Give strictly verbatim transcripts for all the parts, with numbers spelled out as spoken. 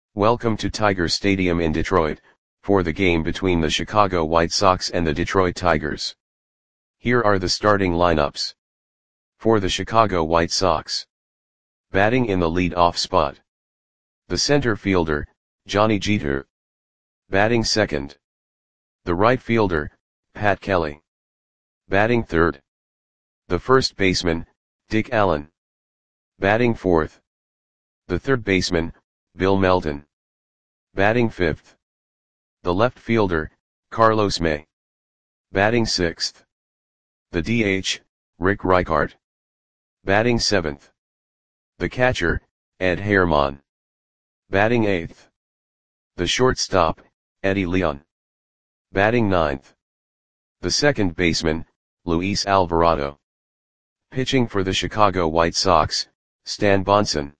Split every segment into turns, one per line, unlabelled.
Welcome to Tiger Stadium in Detroit, for the game between the Chicago White Sox and the Detroit Tigers. Here are the starting lineups. For the Chicago White Sox. Batting in the lead-off spot. The center fielder, Johnny Jeter. Batting second. The right fielder, Pat Kelly. Batting third. The first baseman, Dick Allen. Batting fourth. The third baseman, Bill Melton. Batting fifth. The left fielder, Carlos May. Batting sixth. The D H, Rick Reichart. Batting seventh. The catcher, Ed Herman. Batting eighth. The shortstop, Eddie Leon. Batting ninth. The second baseman, Luis Alvarado. Pitching for the Chicago White Sox, Stan Bonson.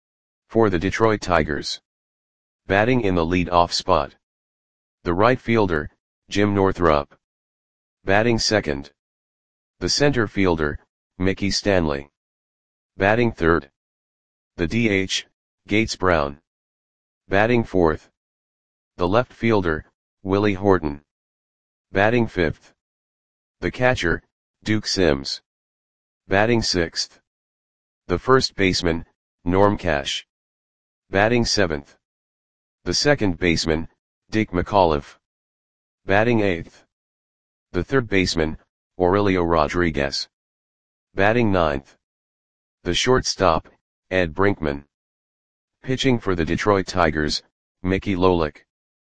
For the Detroit Tigers. Batting in the lead-off spot. The right fielder, Jim Northrup. Batting second. The center fielder, Mickey Stanley. Batting third. The D H, Gates Brown. Batting fourth. The left fielder, Willie Horton. Batting fifth. The catcher, Duke Sims. Batting sixth. The first baseman, Norm Cash. Batting seventh. The second baseman, Dick McAuliffe. Batting eighth. The third baseman, Aurelio Rodriguez. Batting ninth. The shortstop, Ed Brinkman. Pitching for the Detroit Tigers, Mickey Lolich.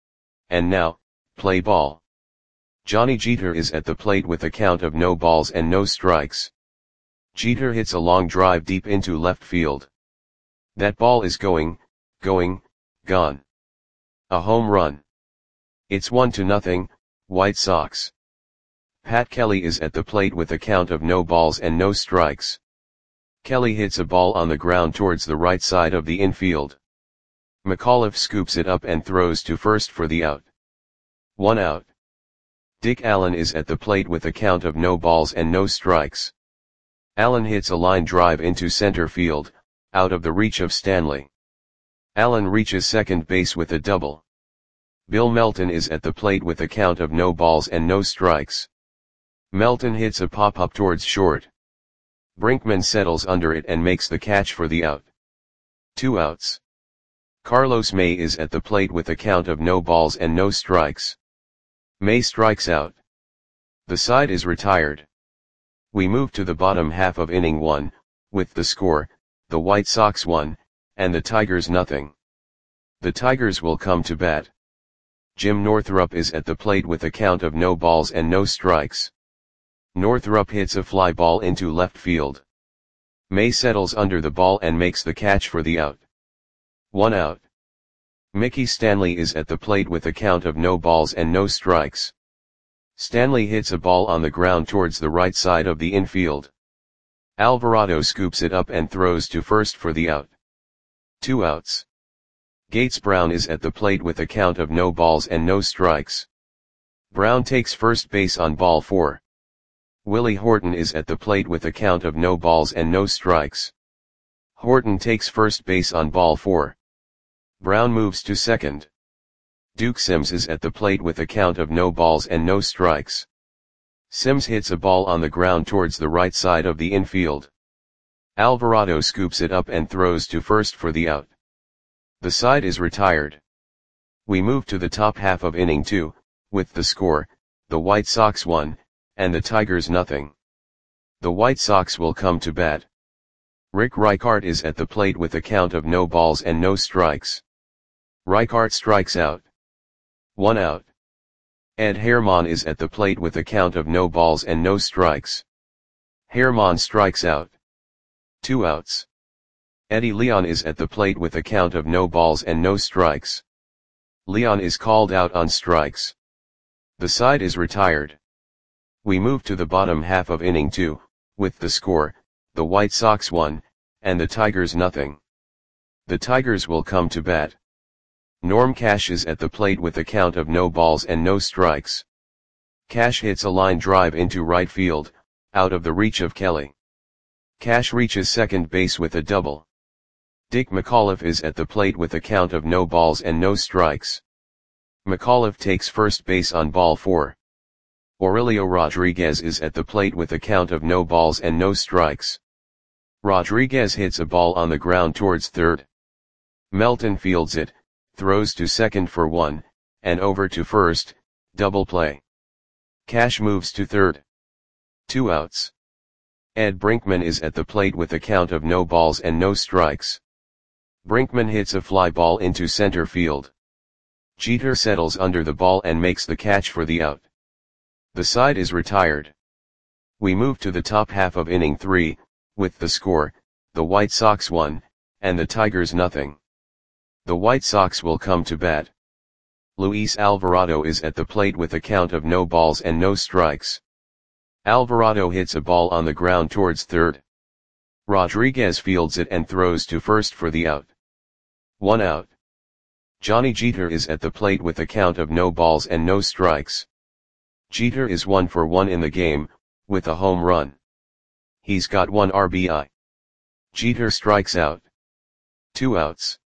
And now, play ball. Johnny Jeter is at the plate with a count of no balls and no strikes. Jeter hits a long drive deep into left field. That ball is going, going, gone. A home run. It's one to nothing, White Sox. Pat Kelly is at the plate with a count of no balls and no strikes. Kelly hits a ball on the ground towards the right side of the infield. McAuliffe scoops it up and throws to first for the out. One out. Dick Allen is at the plate with a count of no balls and no strikes. Allen hits a line drive into center field, out of the reach of Stanley. Allen reaches second base with a double. Bill Melton is at the plate with a count of no balls and no strikes. Melton hits a pop-up towards short. Brinkman settles under it and makes the catch for the out. Two outs. Carlos May is at the plate with a count of no balls and no strikes. May strikes out. The side is retired. We move to the bottom half of inning one, with the score, the White Sox one, and the Tigers nothing. The Tigers will come to bat. Jim Northrup is at the plate with a count of no balls and no strikes. Northrup hits a fly ball into left field. May settles under the ball and makes the catch for the out. One out. Mickey Stanley is at the plate with a count of no balls and no strikes. Stanley hits a ball on the ground towards the right side of the infield. Alvarado scoops it up and throws to first for the out. Two outs. Gates Brown is at the plate with a count of no balls and no strikes. Brown takes first base on ball four. Willie Horton is at the plate with a count of no balls and no strikes. Horton takes first base on ball four. Brown moves to second. Duke Sims is at the plate with a count of no balls and no strikes. Sims hits a ball on the ground towards the right side of the infield. Alvarado scoops it up and throws to first for the out. The side is retired. We move to the top half of inning two, with the score, the White Sox one, and the Tigers nothing. The White Sox will come to bat. Rick Reichart is at the plate with a count of no balls and no strikes. Reichart strikes out. One out. Ed Herman is at the plate with a count of no balls and no strikes. Herman strikes out. Two outs. Eddie Leon is at the plate with a count of no balls and no strikes. Leon is called out on strikes. The side is retired. We move to the bottom half of inning two, with the score, the White Sox one, and the Tigers nothing. The Tigers will come to bat. Norm Cash is at the plate with a count of no balls and no strikes. Cash hits a line drive into right field, out of the reach of Kelly. Cash reaches second base with a double. Dick McAuliffe is at the plate with a count of no balls and no strikes. McAuliffe takes first base on ball four. Aurelio Rodriguez is at the plate with a count of no balls and no strikes. Rodriguez hits a ball on the ground towards third. Melton fields it, throws to second for one, and over to first, double play. Cash moves to third. Two outs. Ed Brinkman is at the plate with a count of no balls and no strikes. Brinkman hits a fly ball into center field. Jeter settles under the ball and makes the catch for the out. The side is retired. We move to the top half of inning three, with the score, the White Sox one, and the Tigers nothing. The White Sox will come to bat. Luis Alvarado is at the plate with a count of no balls and no strikes. Alvarado hits a ball on the ground towards third. Rodriguez fields it and throws to first for the out. One out. Johnny Jeter is at the plate with a count of no balls and no strikes. Jeter is one for one in the game, with a home run. He's got one R B I. Jeter strikes out. Two outs.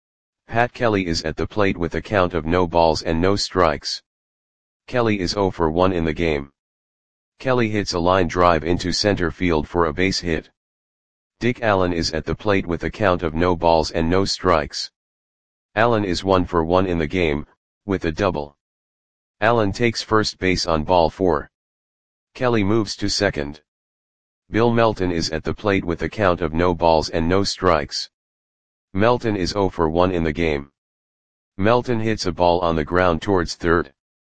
Pat Kelly is at the plate with a count of no balls and no strikes. Kelly is zero for one in the game. Kelly hits a line drive into center field for a base hit. Dick Allen is at the plate with a count of no balls and no strikes. Allen is one for one in the game, with a double. Allen takes first base on ball four. Kelly moves to second. Bill Melton is at the plate with a count of no balls and no strikes. Melton is zero for one in the game. Melton hits a ball on the ground towards third.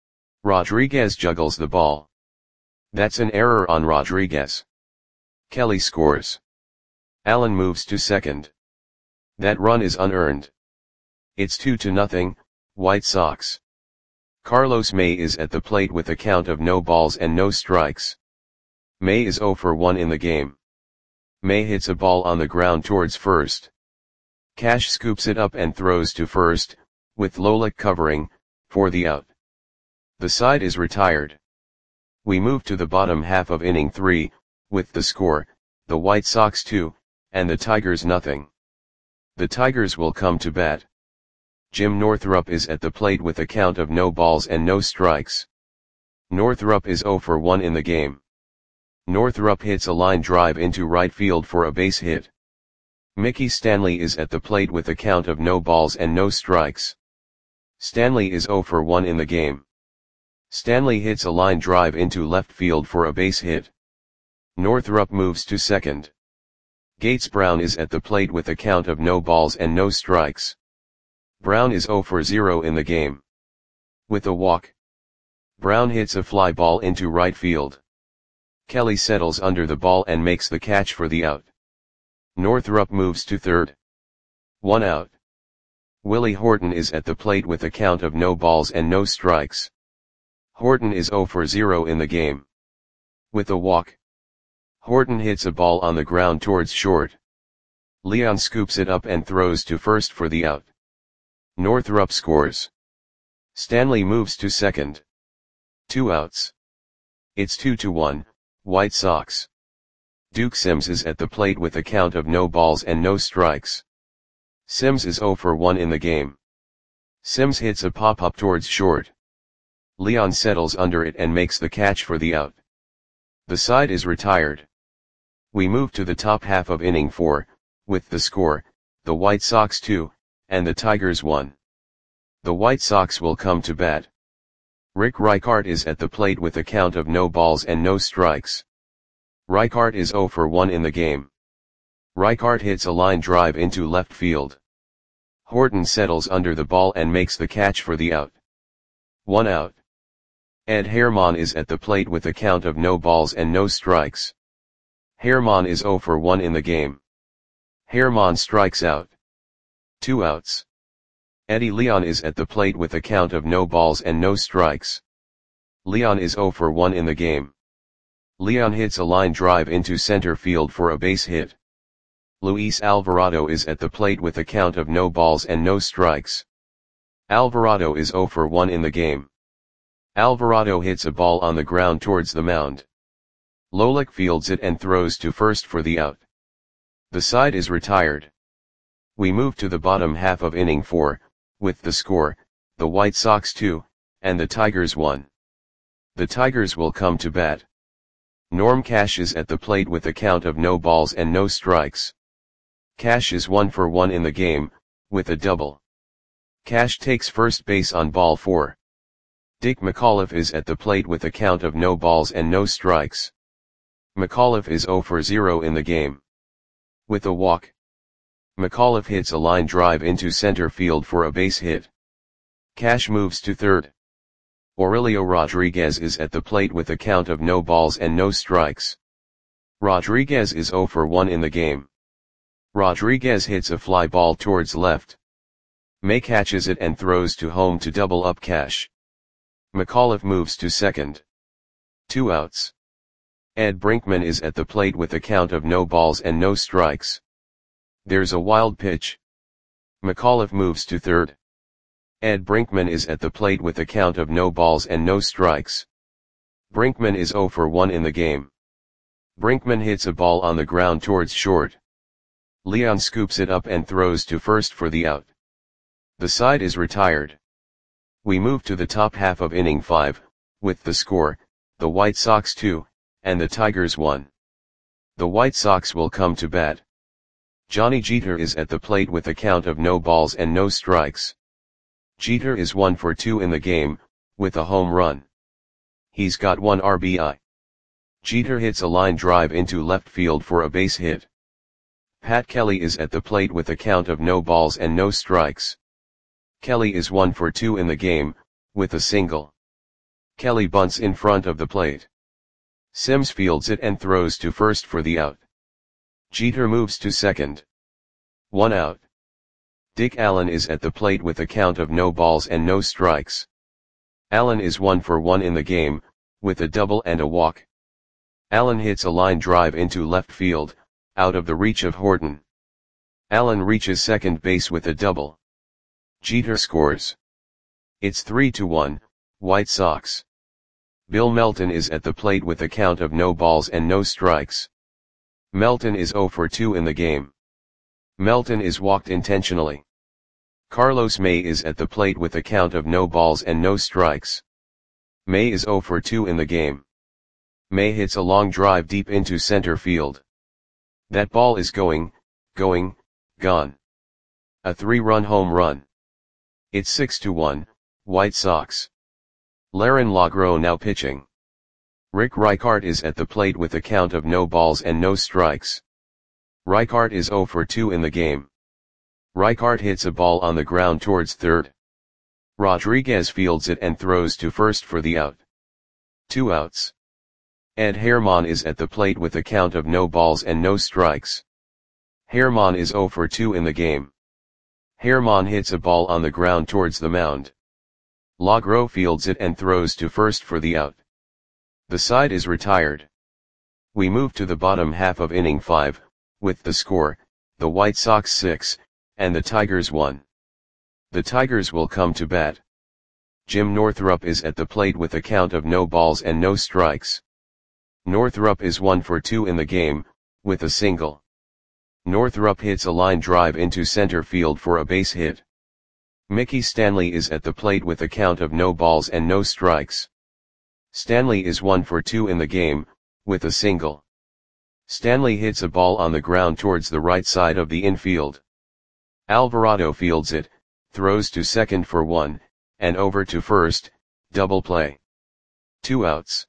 Rodriguez juggles the ball. That's an error on Rodriguez. Kelly scores. Allen moves to second. That run is unearned. It's two to nothing, White Sox. Carlos May is at the plate with a count of no balls and no strikes. May is zero for one in the game. May hits a ball on the ground towards first. Cash scoops it up and throws to first, with Lolick covering, for the out. The side is retired. We move to the bottom half of inning three, with the score, the White Sox two, and the Tigers nothing. The Tigers will come to bat. Jim Northrup is at the plate with a count of no balls and no strikes. Northrup is zero for one in the game. Northrup hits a line drive into right field for a base hit. Mickey Stanley is at the plate with a count of no balls and no strikes. Stanley is zero for one in the game. Stanley hits a line drive into left field for a base hit. Northrup moves to second. Gates Brown is at the plate with a count of no balls and no strikes. Brown is zero for zero in the game. With a walk, Brown hits a fly ball into right field. Kelly settles under the ball and makes the catch for the out. Northrup moves to third. One out. Willie Horton is at the plate with a count of no balls and no strikes. Horton is zero for zero in the game. With a walk, Horton hits a ball on the ground towards short. Leon scoops it up and throws to first for the out. Northrup scores. Stanley moves to second. Two outs. It's two to one, White Sox. Duke Sims is at the plate with a count of no balls and no strikes. Sims is zero for one in the game. Sims hits a pop-up towards short. Leon settles under it and makes the catch for the out. The side is retired. We move to the top half of inning four, with the score, the White Sox two, and the Tigers one. The White Sox will come to bat. Rick Reichart is at the plate with a count of no balls and no strikes. Reichart is zero for one in the game. Reichart hits a line drive into left field. Horton settles under the ball and makes the catch for the out. One out. Ed Herman is at the plate with a count of no balls and no strikes. Herman is zero for one in the game. Herman strikes out. Two outs. Eddie Leon is at the plate with a count of no balls and no strikes. Leon is zero for one in the game. Leon hits a line drive into center field for a base hit. Luis Alvarado is at the plate with a count of no balls and no strikes. Alvarado is zero for one in the game. Alvarado hits a ball on the ground towards the mound. Lolick fields it and throws to first for the out. The side is retired. We move to the bottom half of inning four, with the score, the White Sox two, and the Tigers one. The Tigers will come to bat. Norm Cash is at the plate with a count of no balls and no strikes. Cash is one for one in the game, with a double. Cash takes first base on ball four. Dick McAuliffe is at the plate with a count of no balls and no strikes. McAuliffe is zero for zero in the game. With a walk, McAuliffe hits a line drive into center field for a base hit. Cash moves to third. Aurelio Rodriguez is at the plate with a count of no balls and no strikes. Rodriguez is zero for one in the game. Rodriguez hits a fly ball towards left. May catches it and throws to home to double up Cash. McAuliffe moves to second. Two outs. Ed Brinkman is at the plate with a count of no balls and no strikes. There's a wild pitch. McAuliffe moves to third. Ed Brinkman is at the plate with a count of no balls and no strikes. Brinkman is zero for one in the game. Brinkman hits a ball on the ground towards short. Leon scoops it up and throws to first for the out. The side is retired. We move to the top half of inning five, with the score, the White Sox two, and the Tigers one. The White Sox will come to bat. Johnny Jeter is at the plate with a count of no balls and no strikes. Jeter is one for two in the game, with a home run. He's got one R B I. Jeter hits a line drive into left field for a base hit. Pat Kelly is at the plate with a count of no balls and no strikes. Kelly is one for two in the game, with a single. Kelly bunts in front of the plate. Sims fields it and throws to first for the out. Jeter moves to second. One out. Dick Allen is at the plate with a count of no balls and no strikes. Allen is one for one in the game, with a double and a walk. Allen hits a line drive into left field, out of the reach of Horton. Allen reaches second base with a double. Jeter scores. It's three to one, White Sox. Bill Melton is at the plate with a count of no balls and no strikes. Melton is zero for two in the game. Melton is walked intentionally. Carlos May is at the plate with a count of no balls and no strikes. May is zero for two in the game. May hits a long drive deep into center field. That ball is going, going, gone. A three-run home run. It's six to one, White Sox. Laron Lagro now pitching. Rick Reichart is at the plate with a count of no balls and no strikes. Reichart is zero for two in the game. Reichart hits a ball on the ground towards third. Rodriguez fields it and throws to first for the out. Two outs. Ed Herman is at the plate with a count of no balls and no strikes. Herman is zero for two in the game. Herman hits a ball on the ground towards the mound. Lagro fields it and throws to first for the out. The side is retired. We move to the bottom half of inning five, with the score, the White Sox six, and the Tigers one. The Tigers will come to bat. Jim Northrup is at the plate with a count of no balls and no strikes. Northrup is one for two in the game, with a single. Northrup hits a line drive into center field for a base hit. Mickey Stanley is at the plate with a count of no balls and no strikes. Stanley is one for two in the game, with a single. Stanley hits a ball on the ground towards the right side of the infield. Alvarado fields it, throws to second for one, and over to first, double play. Two outs.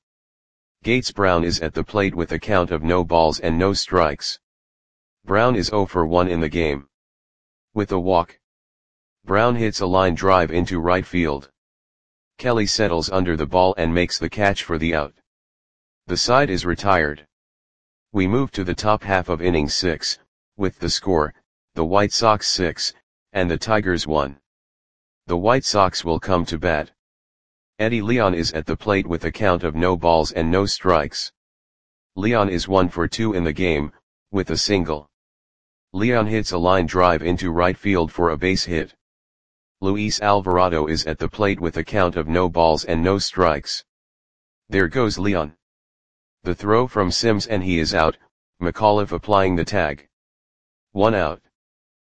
Gates Brown is at the plate with a count of no balls and no strikes. Brown is zero for one in the game. With a walk, Brown hits a line drive into right field. Kelly settles under the ball and makes the catch for the out. The side is retired. We move to the top half of inning six, with the score, the White Sox six, and the Tigers one. The White Sox will come to bat. Eddie Leon is at the plate with a count of no balls and no strikes. Leon is one for two in the game, with a single. Leon hits a line drive into right field for a base hit. Luis Alvarado is at the plate with a count of no balls and no strikes. There goes Leon. The throw from Sims and he is out, McAuliffe applying the tag. One out.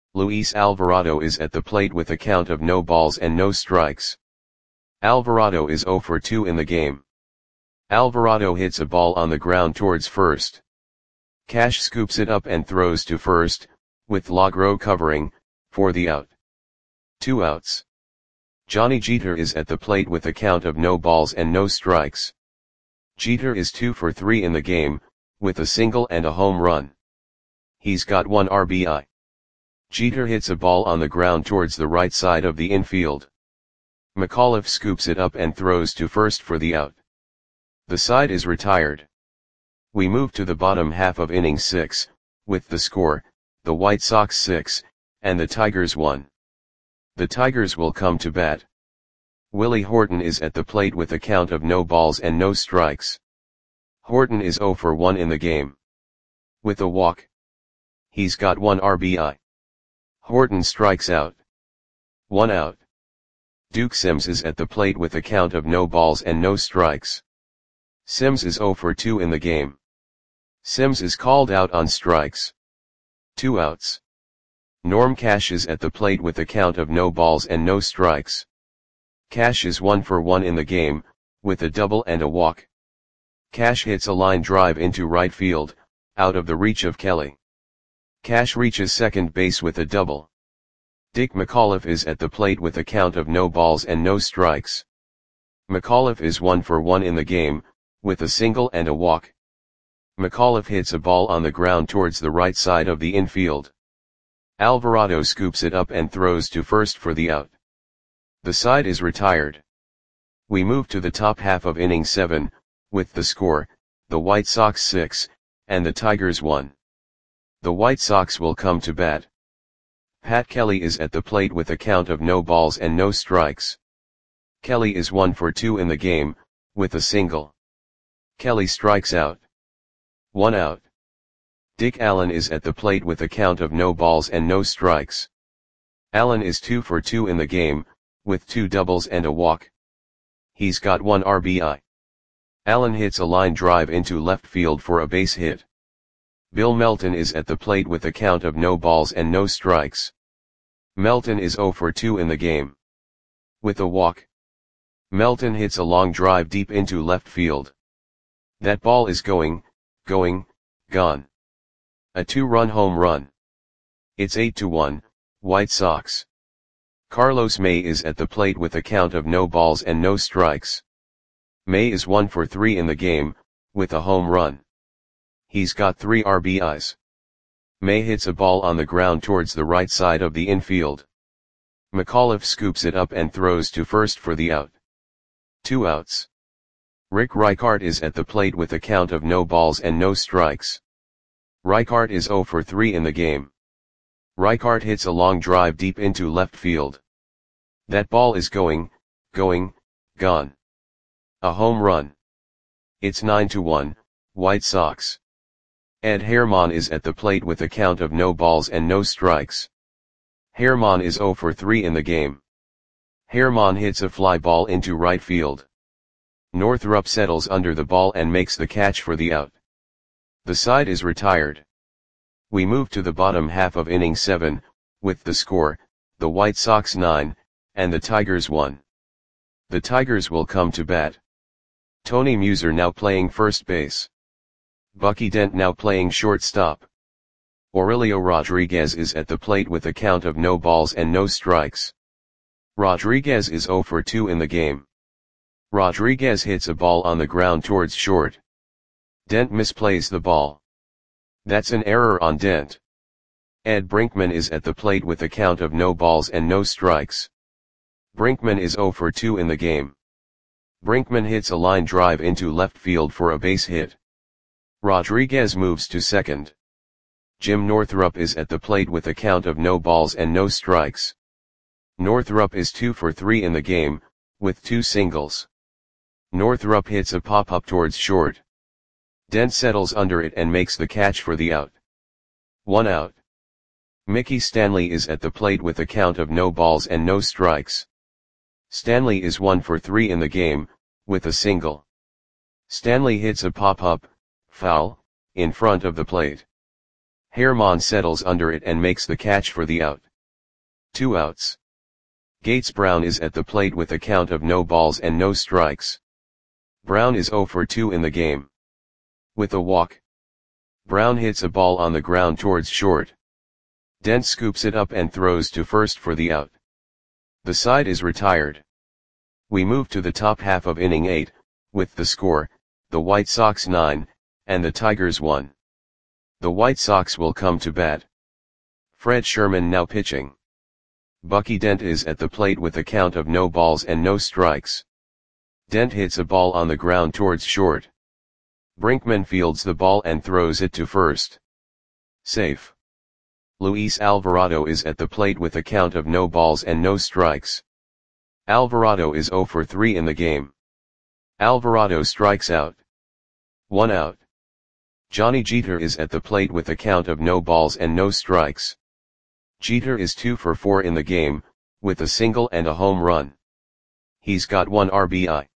Luis Alvarado is at the plate with a count of no balls and no strikes. Alvarado is zero for two in the game. Alvarado hits a ball on the ground towards first. Cash scoops it up and throws to first, with Logro covering, for the out. Two outs. Johnny Jeter is at the plate with a count of no balls and no strikes. Jeter is two for three in the game, with a single and a home run. He's got one R B I. Jeter hits a ball on the ground towards the right side of the infield. McAuliffe scoops it up and throws to first for the out. The side is retired. We move to the bottom half of inning six, with the score, the White Sox six, and the Tigers one. The Tigers will come to bat. Willie Horton is at the plate with a count of no balls and no strikes. Horton is zero for one in the game. With a walk. He's got one R B I. Horton strikes out. One out. Duke Sims is at the plate with a count of no balls and no strikes. Sims is zero for two in the game. Sims is called out on strikes. Two outs. Norm Cash is at the plate with a count of no balls and no strikes. Cash is one for one in the game, with a double and a walk. Cash hits a line drive into right field, out of the reach of Kelly. Cash reaches second base with a double. Dick McAuliffe is at the plate with a count of no balls and no strikes. McAuliffe is one for one in the game, with a single and a walk. McAuliffe hits a ball on the ground towards the right side of the infield. Alvarado scoops it up and throws to first for the out. The side is retired. We move to the top half of inning seven, with the score, the White Sox six, and the Tigers one. The White Sox will come to bat. Pat Kelly is at the plate with a count of no balls and no strikes. Kelly is one for two in the game, with a single. Kelly strikes out. One out. Dick Allen is at the plate with a count of no balls and no strikes. Allen is two for two in the game, with two doubles and a walk. He's got one R B I. Allen hits a line drive into left field for a base hit. Bill Melton is at the plate with a count of no balls and no strikes. Melton is zero for two in the game. With a walk. Melton hits a long drive deep into left field. That ball is going, going, gone. A two-run home run. It's eight to one, White Sox. Carlos May is at the plate with a count of no balls and no strikes. May is one for three in the game, with a home run. He's got three R B Is. May hits a ball on the ground towards the right side of the infield. McAuliffe scoops it up and throws to first for the out. Two outs. Rick Reichart is at the plate with a count of no balls and no strikes. Reichart is zero for three in the game. Reichart hits a long drive deep into left field. That ball is going, going, gone. A home run. It's nine to one, White Sox. Ed Herman is at the plate with a count of no balls and no strikes. Herman is zero for three in the game. Herman hits a fly ball into right field. Northrup settles under the ball and makes the catch for the out. The side is retired. We move to the bottom half of inning seven, with the score, the White Sox nine, and the Tigers one. The Tigers will come to bat. Tony Muser now playing first base. Bucky Dent now playing shortstop. Aurelio Rodriguez is at the plate with a count of no balls and no strikes. Rodriguez is zero for two in the game. Rodriguez hits a ball on the ground towards short. Dent misplays the ball. That's an error on Dent. Ed Brinkman is at the plate with a count of no balls and no strikes. Brinkman is zero for two in the game. Brinkman hits a line drive into left field for a base hit. Rodriguez moves to second. Jim Northrup is at the plate with a count of no balls and no strikes. Northrup is two for three in the game, with two singles. Northrup hits a pop-up towards short. Dent settles under it and makes the catch for the out. One out. Mickey Stanley is at the plate with a count of no balls and no strikes. Stanley is one for three in the game, with a single. Stanley hits a pop-up, foul, in front of the plate. Herman settles under it and makes the catch for the out. Two outs. Gates Brown is at the plate with a count of no balls and no strikes. Brown is oh for two in the game. With a walk, Brown hits a ball on the ground towards short. Dent scoops it up and throws to first for the out. The side is retired. We move to the top half of inning eight, with the score, the White Sox nine, and the Tigers one. The White Sox will come to bat. Fred Sherman now pitching. Bucky Dent is at the plate with a count of no balls and no strikes. Dent hits a ball on the ground towards short. Brinkman fields the ball and throws it to first. Safe. Luis Alvarado is at the plate with a count of no balls and no strikes. Alvarado is oh for three in the game. Alvarado strikes out. One out. Johnny Jeter is at the plate with a count of no balls and no strikes. Jeter is two for four in the game, with a single and a home run. He's got one R B I.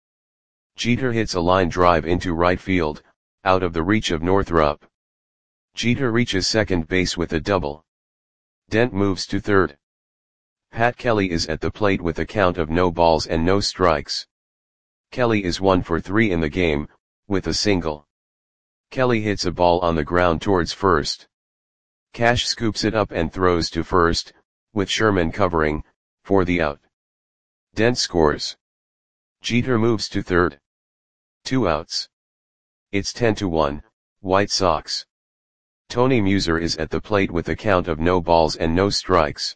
Jeter hits a line drive into right field, out of the reach of Northrup. Jeter reaches second base with a double. Dent moves to third. Pat Kelly is at the plate with a count of no balls and no strikes. Kelly is one for three in the game, with a single. Kelly hits a ball on the ground towards first. Cash scoops it up and throws to first, with Sherman covering, for the out. Dent scores. Jeter moves to third. Two outs. It's ten to one, White Sox. Tony Muser is at the plate with a count of no balls and no strikes.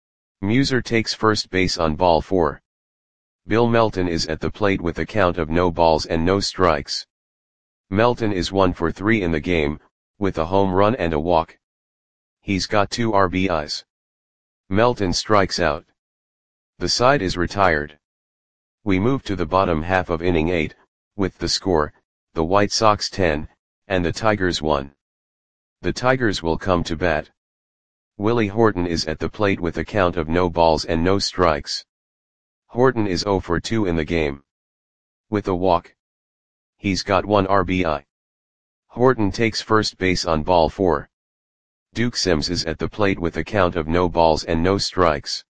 Muser takes first base on ball four. Bill Melton is at the plate with a count of no balls and no strikes. Melton is one for three in the game, with a home run and a walk. He's got two R B Is. Melton strikes out. The side is retired. We move to the bottom half of inning eight, with the score, the White Sox ten, and the Tigers one. The Tigers will come to bat. Willie Horton is at the plate with a count of no balls and no strikes. Horton is oh for two in the game. With a walk, he's got one R B I. Horton takes first base on ball four. Duke Sims is at the plate with a count of no balls and no strikes.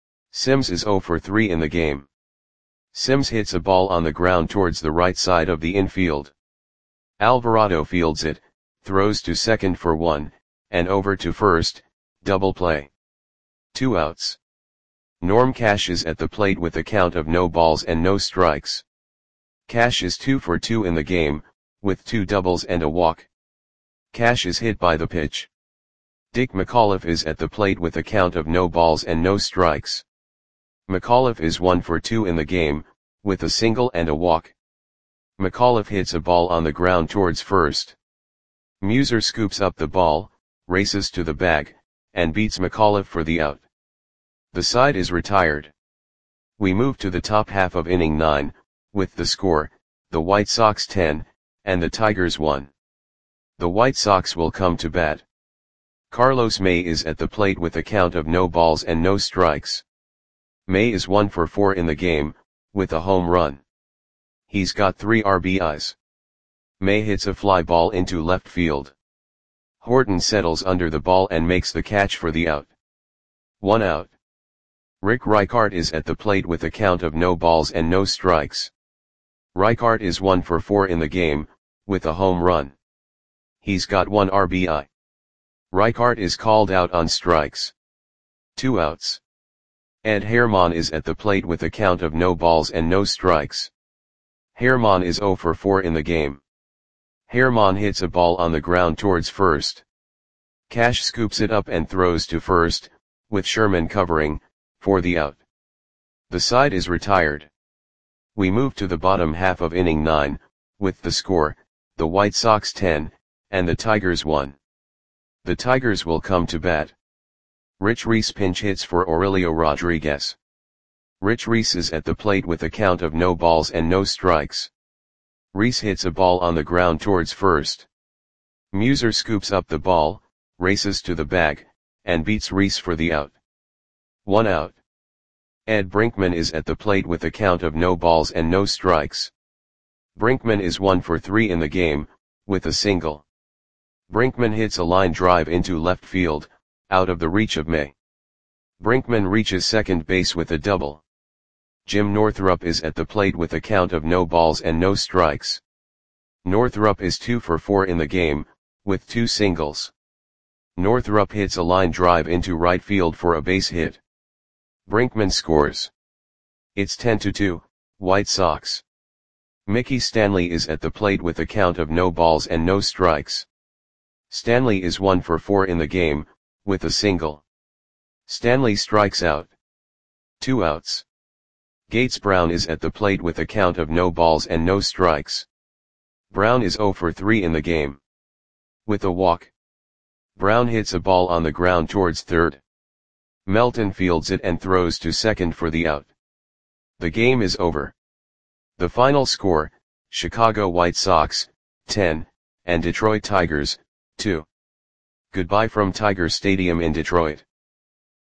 Sims is oh for three in the game. Sims hits a ball on the ground towards the right side of the infield. Alvarado fields it, throws to second for one, and over to first, double play. Two outs. Norm Cash is at the plate with a count of no balls and no strikes. Cash is two for two in the game, with two doubles and a walk. Cash is hit by the pitch. Dick McAuliffe is at the plate with a count of no balls and no strikes. McAuliffe is one for two in the game, with a single and a walk. McAuliffe hits a ball on the ground towards first. Muser scoops up the ball, races to the bag, and beats McAuliffe for the out. The side is retired. We move to the top half of inning nine, with the score, the White Sox ten, and the Tigers one. The White Sox will come to bat. Carlos May is at the plate with a count of no balls and no strikes. May is one for four in the game, with a home run. He's got three R B Is. May hits a fly ball into left field. Horton settles under the ball and makes the catch for the out. One out. Rick Reichart is at the plate with a count of no balls and no strikes. Reichart is one for four in the game, with a home run. He's got one R B I. Reichart is called out on strikes. Two outs. Ed Herman is at the plate with a count of no balls and no strikes. Herman is oh for four in the game. Herman hits a ball on the ground towards first. Cash scoops it up and throws to first, with Sherman covering, for the out. The side is retired. We move to the bottom half of inning nine, with the score, the White Sox ten, and the Tigers one. The Tigers will come to bat. Rich Reese pinch hits for Aurelio Rodriguez. Rich Reese is at the plate with a count of no balls and no strikes. Reese hits a ball on the ground towards first. Muser scoops up the ball, races to the bag, and beats Reese for the out. One out. Ed Brinkman is at the plate with a count of no balls and no strikes. Brinkman is one for three in the game, with a single. Brinkman hits a line drive into left field, out of the reach of May. Brinkman reaches second base with a double. Jim Northrup is at the plate with a count of no balls and no strikes. Northrup is two for four in the game, with two singles. Northrup hits a line drive into right field for a base hit. Brinkman scores. It's ten to two, White Sox. Mickey Stanley is at the plate with a count of no balls and no strikes. Stanley is one for four in the game, with a single. Stanley strikes out. Two outs. Gates Brown is at the plate with a count of no balls and no strikes. Brown is zero for three in the game. With a walk. Brown hits a ball on the ground towards third. Melton fields it and throws to second for the out. The game is over. The final score, Chicago White Sox, ten, and Detroit Tigers, two. Goodbye from Tiger Stadium in Detroit.